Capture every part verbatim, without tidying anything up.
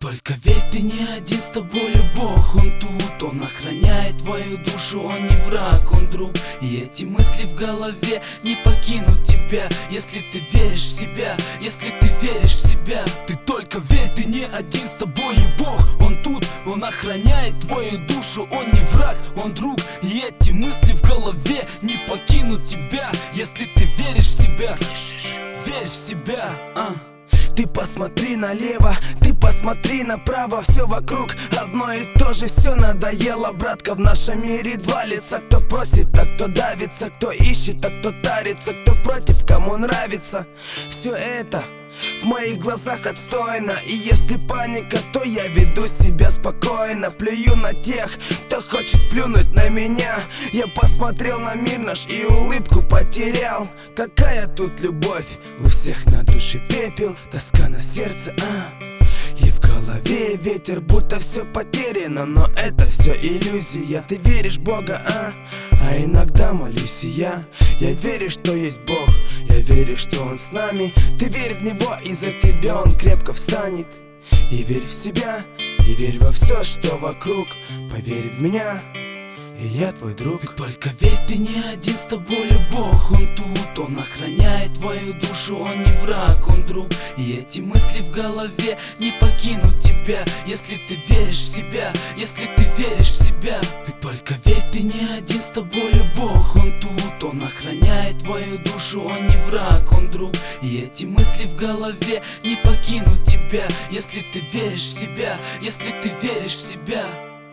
Только верь, ты не один, с тобою Бог. Он тут, Он охраняет твою душу. Он не враг, Он друг. И эти мысли в голове не покинут тебя, если ты веришь в себя, если ты веришь в себя. Ты только верь, ты не один, с тобою Бог. Он тут, Он охраняет твою душу. Он не враг, Он друг. И эти мысли в голове не покинут тебя, если ты веришь в себя. Слышишь? Верь в себя, а? Ты посмотри налево, ты посмотри направо. Все вокруг одно и то же, все надоело, братка. В нашем мире два лица: кто просит, а кто давится, кто ищет, а кто тарится, кто против, кому нравится. Все это в моих глазах отстойно. И если паника, то я веду себя спокойно. Плюю на тех, кто хочет плюнуть на меня. Я посмотрел на мир наш и улыбку потерял. Какая тут любовь, у всех на душе пепел, тоска на сердце, а и в голове ветер, будто все потеряно. Но это все иллюзия. Ты веришь в Бога, а? А иногда молюсь и я. Я верю, что есть Бог, я верю, что Он с нами. Ты верь в Него, и за тебя Он крепко встанет. И верь в себя, и верь во все, что вокруг. Поверь в меня, и я твой друг. Ты только верь, ты не один, с тобою Бог. Он тут, Он охраняет твою душу. Он не враг, Он друг. И эти мысли в голове не покинут тебя, если ты веришь в себя, если ты веришь в себя. Ты только верь, ты не один, с тобою Бог. Он тут, Он охраняет твою душу. Он не враг, Он друг. И эти мысли в голове не покинут тебя, если ты веришь в себя, если ты веришь в себя.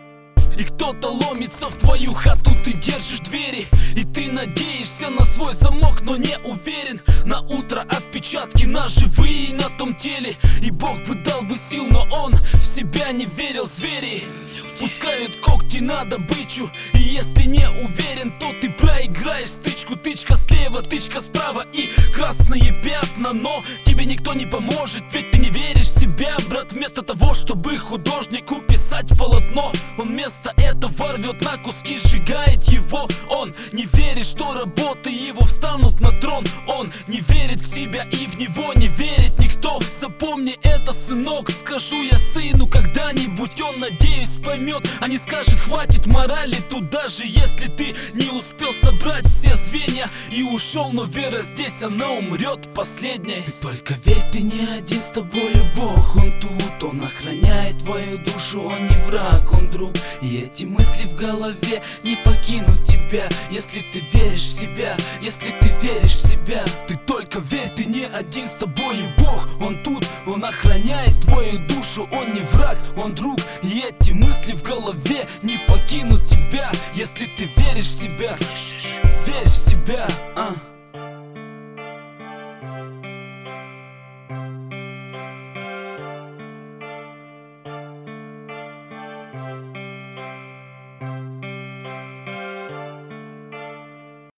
И кто-то ломится в твою хату, ты держишь двери, и ты надеешься на свой замок, но не уверен. На утро отпечатки на живые на том теле. И Бог бы дал бы сил, но Он в себя не верил. Звери пускают когти на добычу, и если не уверен, то ты проиграешь стычку. Тычка слева, тычка справа и красные пятна. Но тебе никто не поможет, ведь ты не веришь в себя, брат. Вместо того, чтобы художнику писать полотно, он вместо этого рвет на куски, сжигает его. Он не верит, что работы его встанут на трон. Он не верит в себя, и в него не верит никто. Запомни это, сынок, скажу я сыну когда-нибудь. Он, надеюсь, поймет, а не скажет: хватит морали тут. Даже если ты не успел собрать все звенья и ушел, но вера здесь, она умрет последней. Ты только верь, ты не один, с тобою Бог. Он тут, Он охраняет твою душу. Он не враг, Он друг. И эти мысли в голове не покинут тебя, если ты веришь в себя, если ты веришь в себя. Ты только верь, ты не один, с тобою Бог. Он тут, Он охраняет твою душу. Он не враг, Он друг. И эти мысли в голове не покинут